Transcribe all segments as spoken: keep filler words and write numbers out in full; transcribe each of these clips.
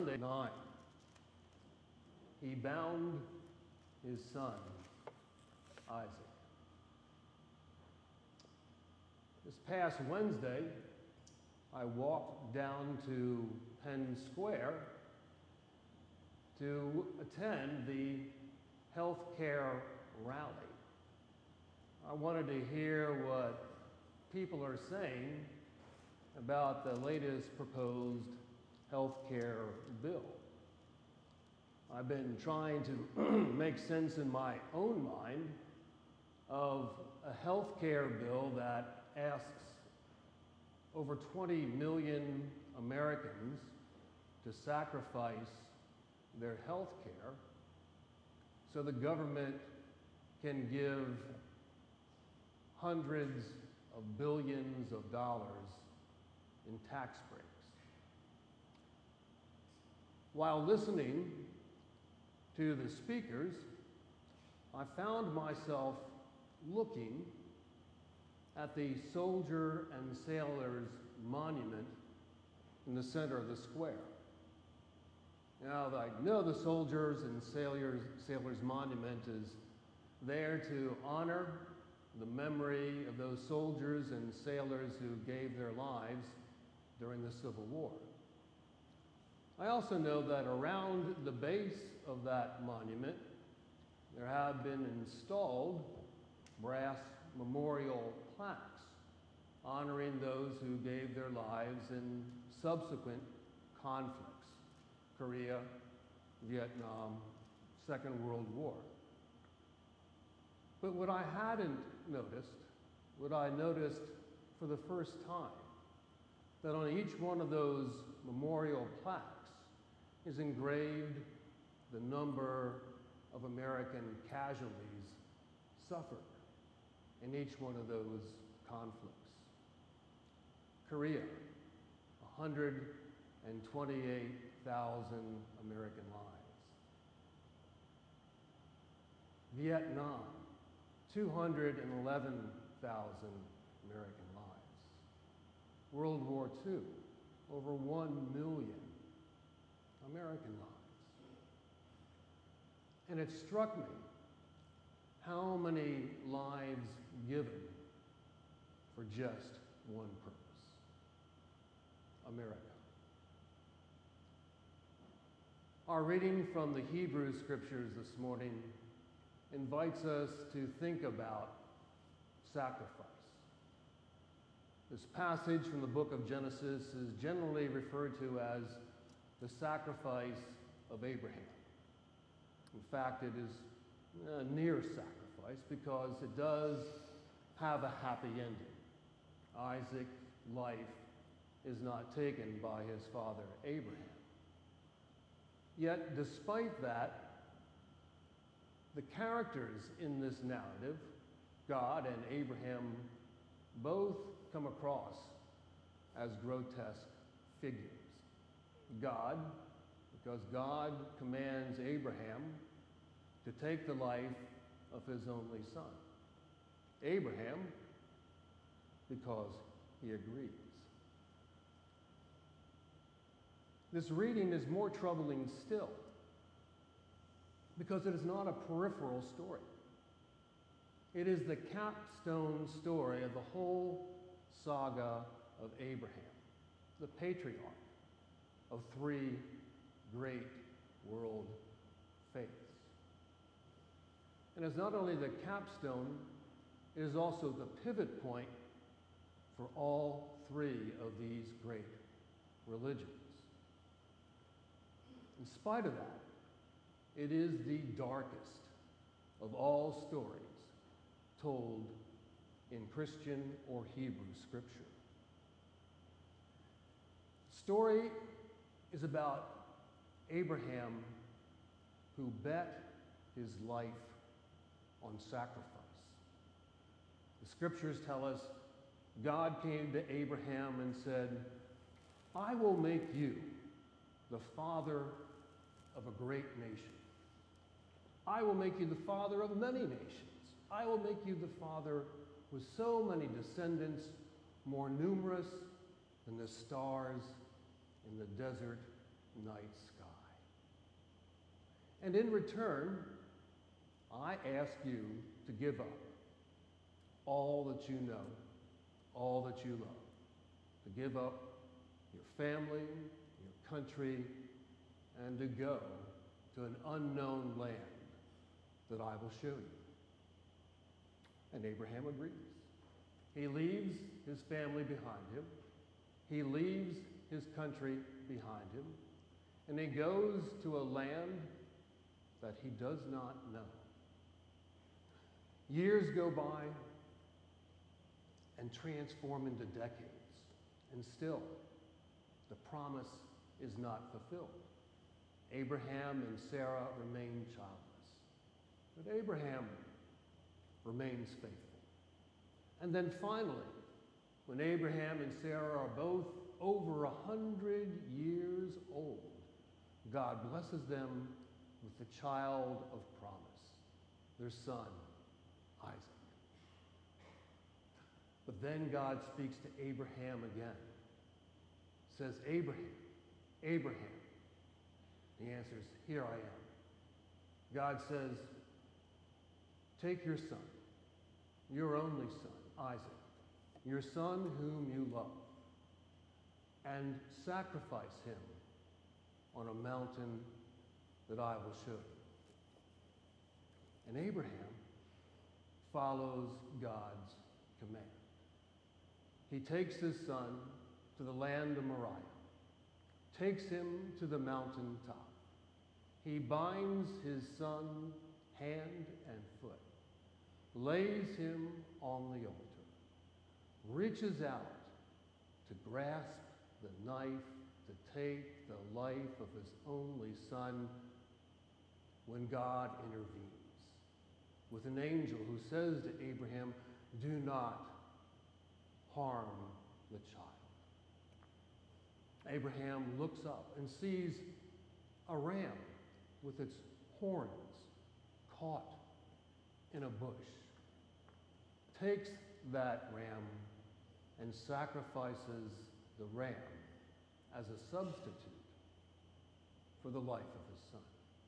Sunday nine. He bound his son, Isaac. This past Wednesday, I walked down to Penn Square to attend the healthcare rally. I wanted to hear what people are saying about the latest proposed healthcare bill. I've been trying to make sense in my own mind of a healthcare bill that asks over twenty million Americans to sacrifice their health care so the government can give hundreds of billions of dollars in tax breaks. While listening to the speakers, I found myself looking at the Soldier and Sailors Monument in the center of the square. Now, I know the Soldiers and Sailors, Sailors Monument is there to honor the memory of those soldiers and sailors who gave their lives during the Civil War. I also know that around the base of that monument, there have been installed brass memorial plaques honoring those who gave their lives in subsequent conflicts: Korea, Vietnam, Second World War. But what I hadn't noticed, what I noticed for the first time, that on each one of those memorial plaques is engraved the number of American casualties suffered in each one of those conflicts. Korea, one hundred twenty-eight thousand American lives. Vietnam, two hundred eleven thousand American lives. World War Two, over one million American lives. And it struck me how many lives given for just one purpose: America. Our reading from the Hebrew Scriptures this morning invites us to think about sacrifice. This passage from the book of Genesis is generally referred to as the sacrifice of Abraham. In fact, it is a near sacrifice because it does have a happy ending. Isaac's life is not taken by his father Abraham. Yet, despite that, the characters in this narrative, God and Abraham, both come across as grotesque figures. God, because God commands Abraham to take the life of his only son. Abraham, because he agrees. This reading is more troubling still, because it is not a peripheral story. It is the capstone story of the whole saga of Abraham, the patriarch of three great world faiths. And it's not only the capstone, it is also the pivot point for all three of these great religions. In spite of that, it is the darkest of all stories told in Christian or Hebrew scripture. The story is about Abraham who bet his life on sacrifice. The scriptures tell us God came to Abraham and said, "I will make you the father of a great nation. I will make you the father of many nations. I will make you the father with so many descendants, more numerous than the stars in the desert night sky. And in return, I ask you to give up all that you know, all that you love, to give up your family, your country, and to go to an unknown land that I will show you. And Abraham agrees. He leaves his family behind him. He leaves his country behind him. And he goes to a land that he does not know. Years go by and transform into decades. And still, the promise is not fulfilled. Abraham and Sarah remain childless. But Abraham remains faithful. And then finally, when Abraham and Sarah are both over a hundred years old, God blesses them with the child of promise, their son, Isaac. But then God speaks to Abraham again. Says, Abraham, Abraham. He answers, here I am. God says, take your son, your only son, Isaac, your son whom you love, and sacrifice him on a mountain that I will show you. And Abraham follows God's command. He takes his son to the land of Moriah, takes him to the mountaintop. He binds his son hand and foot, lays him on the altar, reaches out to grasp the knife to take the life of his only son, when God intervenes with an angel who says to Abraham, do not harm the child. Abraham looks up and sees a ram with its horns caught in a bush, takes that ram and sacrifices the ram as a substitute for the life of his son.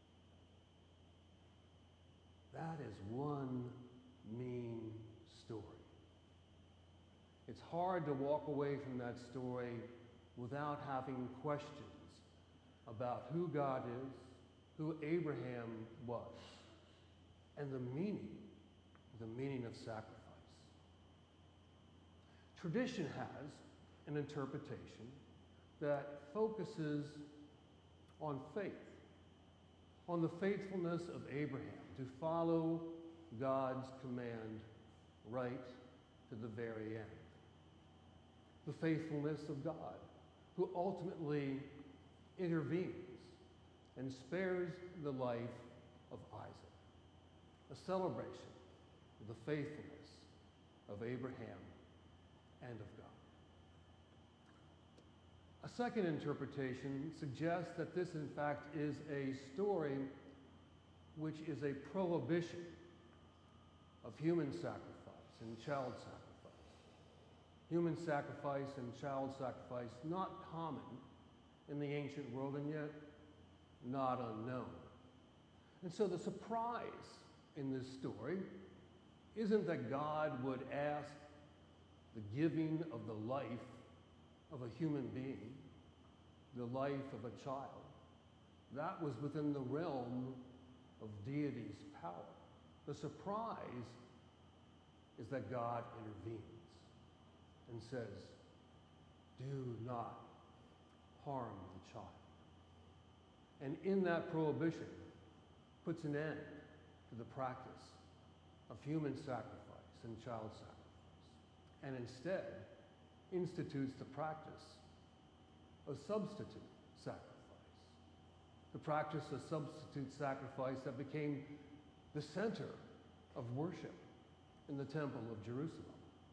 That is one mean story. It's hard to walk away from that story without having questions about who God is, who Abraham was, and the meaning, the meaning of sacrifice. Tradition has an interpretation that focuses on faith, on the faithfulness of Abraham to follow God's command right to the very end. The faithfulness of God, who ultimately intervenes and spares the life of Isaac. A celebration of the faithfulness of Abraham and of God. A second interpretation suggests that this, in fact, is a story which is a prohibition of human sacrifice and child sacrifice. Human sacrifice and child sacrifice, not common in the ancient world, and yet not unknown. And so the surprise in this story isn't that God would ask the giving of the life of a human being, the life of a child. That was within the realm of deity's power. The surprise is that God intervenes and says, do not harm the child. And in that prohibition, puts an end to the practice of human sacrifice and child sacrifice, and instead institutes the practice of substitute sacrifice. The practice of substitute sacrifice that became the center of worship in the Temple of Jerusalem.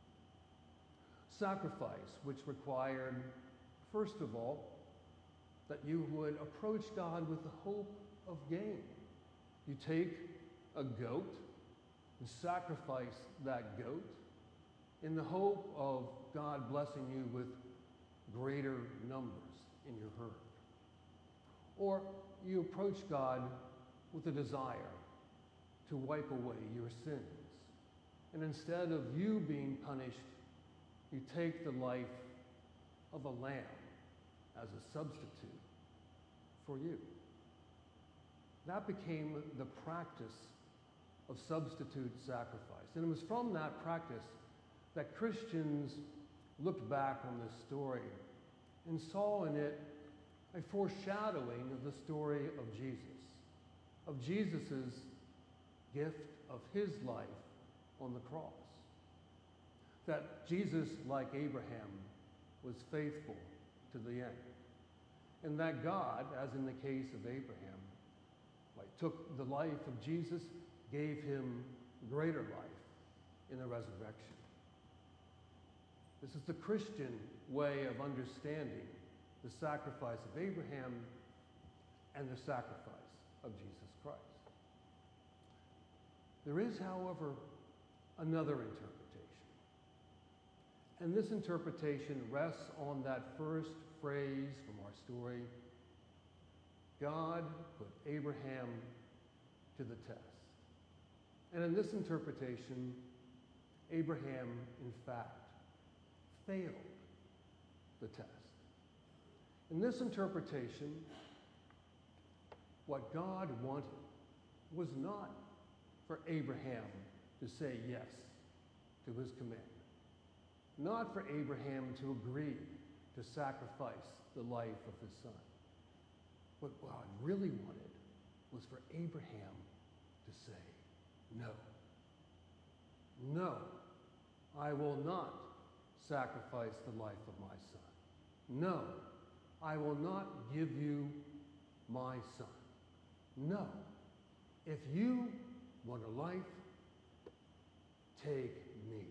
Sacrifice which required, first of all, that you would approach God with the hope of gain. You take a goat and sacrifice that goat in the hope of God blessing you with greater numbers in your herd. Or you approach God with a desire to wipe away your sins. And instead of you being punished, you take the life of a lamb as a substitute for you. That became the practice of substitute sacrifice. And it was from that practice that Christians looked back on this story and saw in it a foreshadowing of the story of Jesus, of Jesus' gift of his life on the cross. That Jesus, like Abraham, was faithful to the end. And that God, as in the case of Abraham, like, took the life of Jesus, gave him greater life in the resurrection. This is the Christian way of understanding the sacrifice of Abraham and the sacrifice of Jesus Christ. There is, however, another interpretation. And this interpretation rests on that first phrase from our story: God put Abraham to the test. And in this interpretation, Abraham, in fact, failed the test. In this interpretation, what God wanted was not for Abraham to say yes to his command, not for Abraham to agree to sacrifice the life of his son. What God really wanted was for Abraham to say, no. No, I will not sacrifice the life of my son. No, I will not give you my son. No, if you want a life, take me.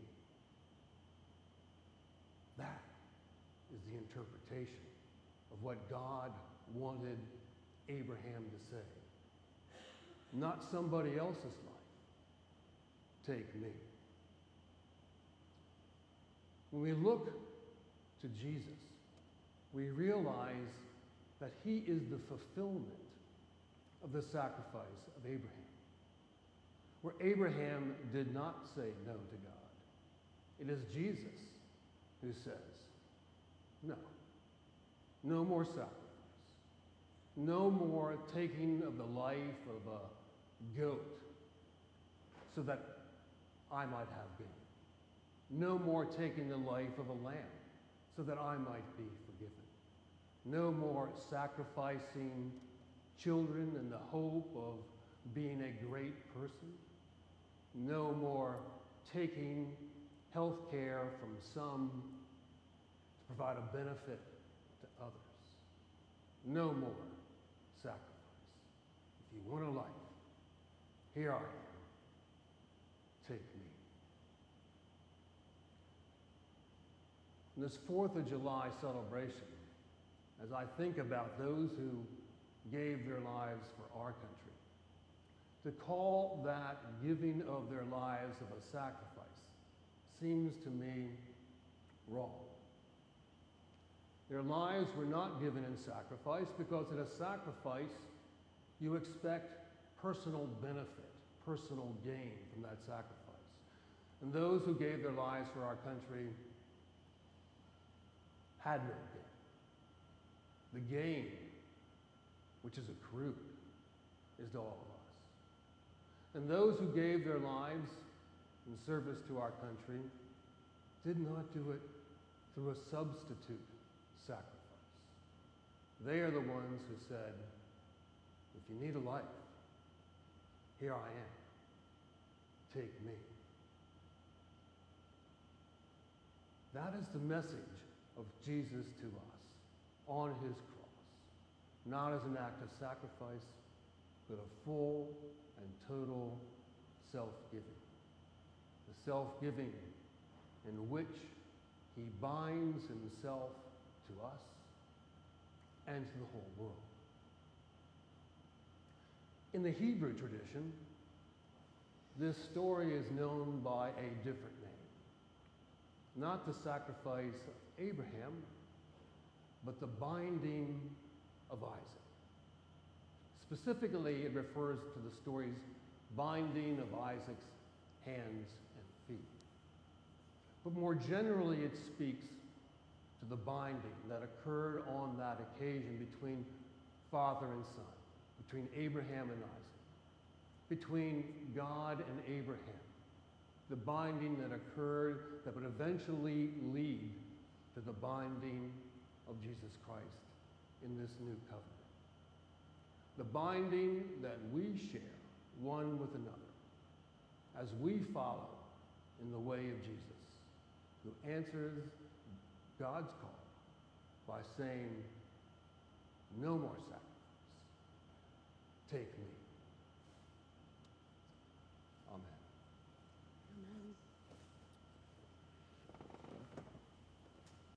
That is the interpretation of what God wanted Abraham to say. Not somebody else's life. Take me. When we look to Jesus, we realize that he is the fulfillment of the sacrifice of Abraham. Where Abraham did not say no to God, it is Jesus who says, no, no more sacrifice. No more taking of the life of a goat so that I might have gain. No more taking the life of a lamb so that I might be forgiven. No more sacrificing children in the hope of being a great person. No more taking health care from some to provide a benefit to others. No more sacrifice. If you want a life, here I am. Take me. In this fourth of July celebration, as I think about those who gave their lives for our country, to call that giving of their lives of a sacrifice seems to me wrong. Their lives were not given in sacrifice because in a sacrifice you expect personal benefit, personal gain from that sacrifice. And those who gave their lives for our country had no gain. The gain, which is accrued, is to all of us. And those who gave their lives in service to our country did not do it through a substitute sacrifice. They are the ones who said, if you need a life, here I am. Take me. That is the message of Jesus to us on his cross, not as an act of sacrifice, but a full and total self-giving. The self-giving in which he binds himself to us and to the whole world. In the Hebrew tradition, this story is known by a different name. Not the sacrifice of Abraham, but the binding of Isaac. Specifically, it refers to the story's binding of Isaac's hands and feet. But more generally, it speaks to the binding that occurred on that occasion between father and son, between Abraham and Isaac, between God and Abraham, the binding that occurred that would eventually lead to the binding of Jesus Christ in this new covenant. The binding that we share one with another as we follow in the way of Jesus, who answers God's call by saying, no more sacrifice, take me.